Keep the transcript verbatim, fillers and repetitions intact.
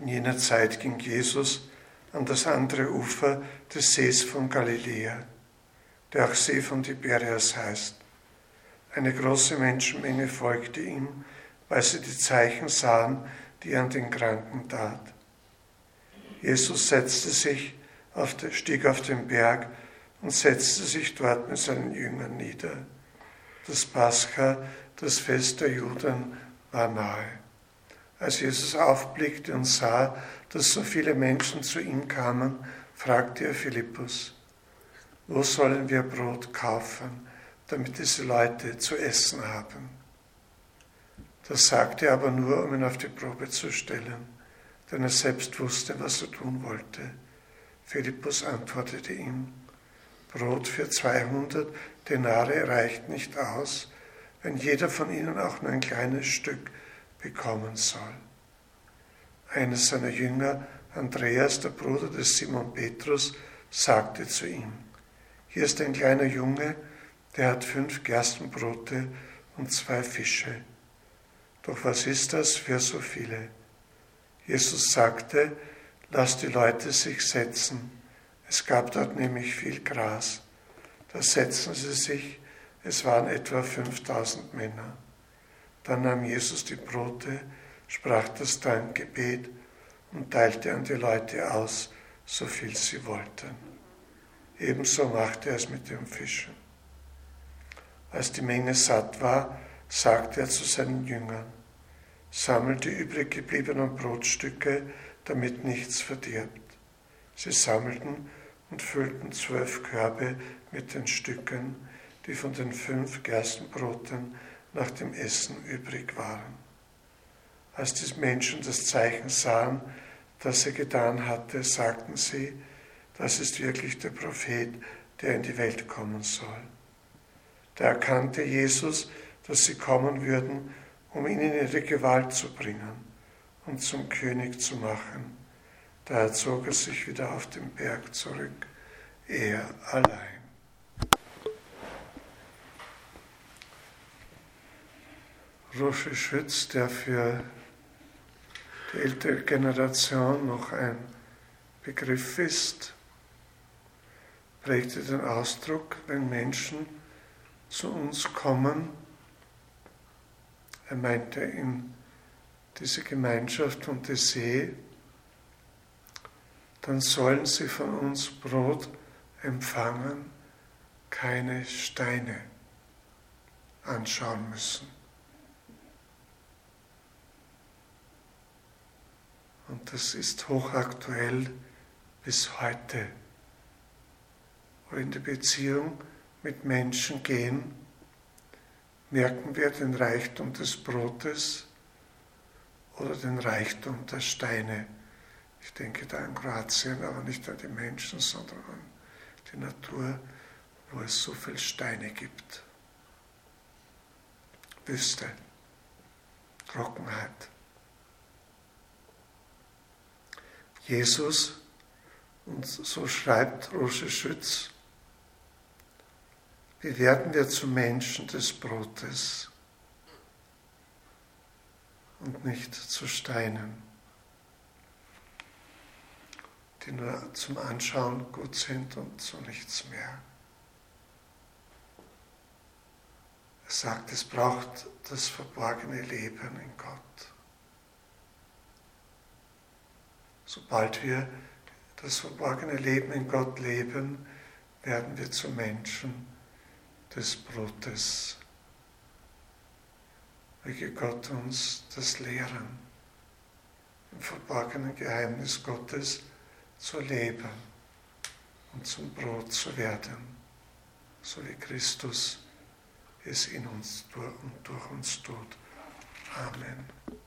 In jener Zeit ging Jesus an das andere Ufer des Sees von Galiläa, der auch See von Tiberias heißt. Eine große Menschenmenge folgte ihm, weil sie die Zeichen sahen, die er an den Kranken tat. Jesus setzte sich auf den, stieg auf den Berg und setzte sich dort mit seinen Jüngern nieder. Das Pascha, das Fest der Juden, war nahe. Als Jesus aufblickte und sah, dass so viele Menschen zu ihm kamen, fragte er Philippus: Wo sollen wir Brot kaufen, damit diese Leute zu essen haben? Das sagte er aber nur, um ihn auf die Probe zu stellen, denn er selbst wusste, was er tun wollte. Philippus antwortete ihm: Brot für zweihundert Denare reicht nicht aus, wenn jeder von ihnen auch nur ein kleines Stück bekommen soll. Einer seiner Jünger, Andreas, der Bruder des Simon Petrus, sagte zu ihm: Hier ist ein kleiner Junge, der hat fünf Gerstenbrote und zwei Fische. Doch was ist das für so viele? Jesus sagte: Lasst die Leute sich setzen. Es gab dort nämlich viel Gras. Da setzten sie sich, es waren etwa fünftausend Männer. Dann nahm Jesus die Brote, sprach das Dankgebet und teilte an die Leute aus, so viel sie wollten. Ebenso machte er es mit den Fischen. Als die Menge satt war, sagte er zu seinen Jüngern: Sammelt die übrig gebliebenen Brotstücke, damit nichts verdirbt. Sie sammelten und füllten zwölf Körbe mit den Stücken, die von den fünf Gerstenbroten nach dem Essen übrig waren. Als die Menschen das Zeichen sahen, das er getan hatte, sagten sie: Das ist wirklich der Prophet, der in die Welt kommen soll. Da erkannte Jesus, dass sie kommen würden, um ihn in ihre Gewalt zu bringen und zum König zu machen. Daher zog er sich wieder auf den Berg zurück, er allein. Rosh Hashanah, der für die ältere Generation noch ein Begriff ist, prägte den Ausdruck, wenn Menschen zu uns kommen. Er meinte in diese Gemeinschaft und die See, dann sollen sie von uns Brot empfangen, keine Steine anschauen müssen. Und das ist hochaktuell bis heute, wo wir in die Beziehung mit Menschen gehen, merken wir den Reichtum des Brotes oder den Reichtum der Steine. Ich denke da an Kroatien, aber nicht an die Menschen, sondern an die Natur, wo es so viele Steine gibt. Wüste, Trockenheit. Jesus, und so schreibt Rosh Hashanah, wie werden wir zu Menschen des Brotes und nicht zu Steinen, die nur zum Anschauen gut sind und zu nichts mehr. Er sagt, es braucht das verborgene Leben in Gott. Sobald wir das verborgene Leben in Gott leben, werden wir zu Menschen des Brotes. Möge Gott uns das lehren, im verborgenen Geheimnis Gottes zu leben und zum Brot zu werden, so wie Christus es in uns und durch uns tut. Amen.